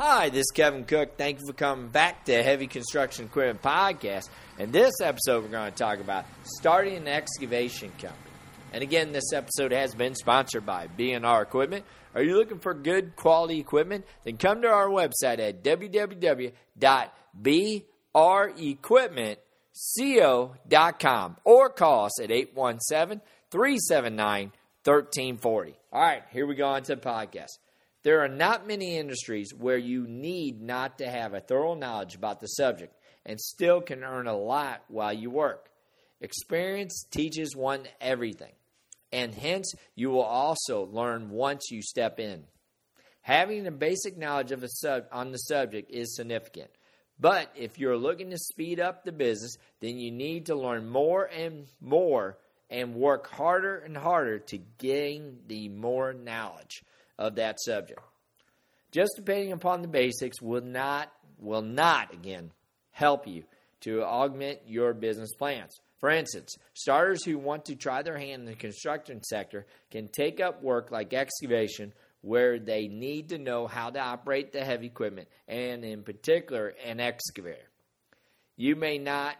Hi, this is Kevin Cook. Thank you for coming back to Heavy Construction Equipment Podcast. In this episode, we're going to talk about starting an excavation company. And again, this episode has been sponsored by B&R Equipment. Are you looking for good quality equipment? Then come to our website at www.brequipmentco.com or call us at 817-379-1340. All right, here we go on to the podcast. There are not many industries where you need not to have a thorough knowledge about the subject and still can earn a lot while you work. Experience teaches one everything, and hence you will also learn once you step in. Having a basic knowledge of on the subject is significant, but if you're looking to speed up the business, then you need to learn more and more and work harder and harder to gain the more knowledge of that subject. Just depending upon the basics will not again help you to augment your business plans. For instance, starters who want to try their hand in the construction sector can take up work like excavation, where they need to know how to operate the heavy equipment, and in particular an excavator. You may not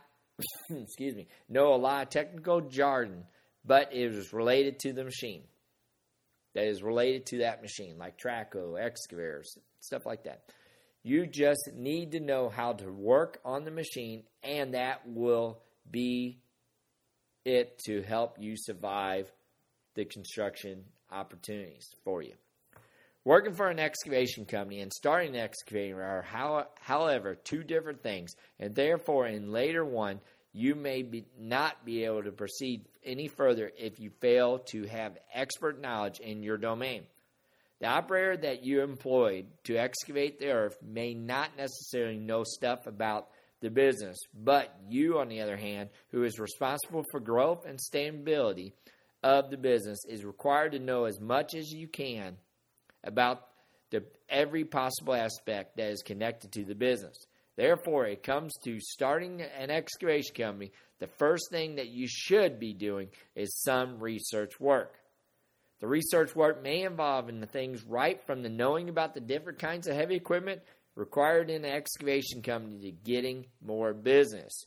know a lot of technical jargon, but it is related to the machine. That is related to that machine, like trackhoe, excavators, stuff like that. You just need to know how to work on the machine, and that will be it to help you survive the construction opportunities for you. Working for an excavation company and starting an excavator are, however, two different things, and therefore in later one, you may not be able to proceed any further if you fail to have expert knowledge in your domain. The operator that you employed to excavate the earth may not necessarily know stuff about the business, but you, on the other hand, who is responsible for growth and stability of the business, is required to know as much as you can about every possible aspect that is connected to the business. Therefore, it comes to starting an excavation company, the first thing that you should be doing is some research work. The research work may involve in the things right from the knowing about the different kinds of heavy equipment required in an excavation company to getting more business.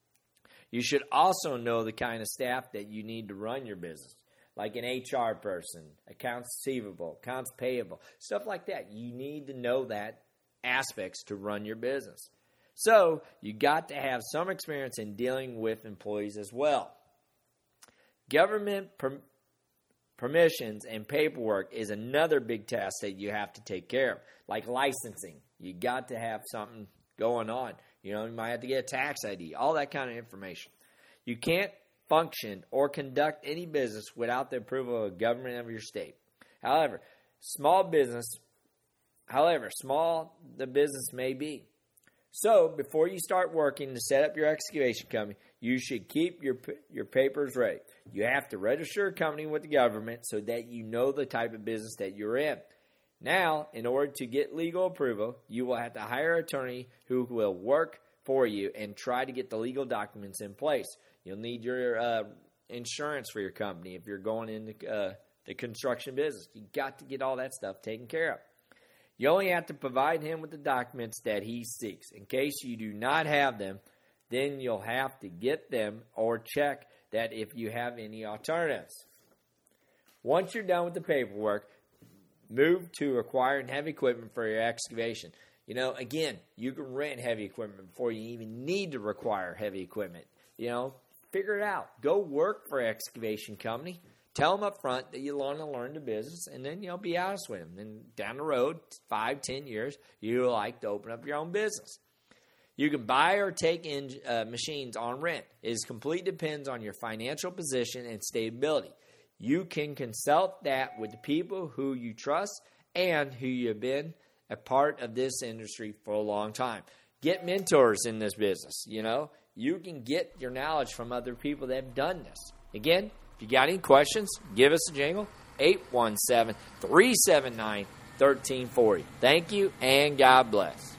You should also know the kind of staff that you need to run your business, like an HR person, accounts receivable, accounts payable, stuff like that. You need to know that aspects to run your business. So you got to have some experience in dealing with employees as well. Government permissions and paperwork is another big task that you have to take care of, like licensing. You got to have something going on. You might have to get a tax ID, all that kind of information. You can't function or conduct any business without the approval of the government of your state. However, small the business may be. So, before you start working to set up your excavation company, you should keep your papers ready. You have to register a company with the government so that you know the type of business that you're in. Now, in order to get legal approval, you will have to hire an attorney who will work for you and try to get the legal documents in place. You'll need your insurance for your company if you're going into the construction business. You got to get all that stuff taken care of. You only have to provide him with the documents that he seeks. In case you do not have them, then you'll have to get them or check that if you have any alternatives. Once you're done with the paperwork, move to acquiring heavy equipment for your excavation. Again, you can rent heavy equipment before you even need to require heavy equipment. Figure it out. Go work for an excavation company. Tell them up front that you want to learn the business, and then be honest with them. And down the road, 5-10 years, you'll like to open up your own business. You can buy or take in machines on rent. It completely depends on your financial position and stability. You can consult that with the people who you trust and who you've been a part of this industry for a long time. Get mentors in this business. You can get your knowledge from other people that have done this. Again, if you got any questions, give us a jingle, 817-379-1340. Thank you, and God bless.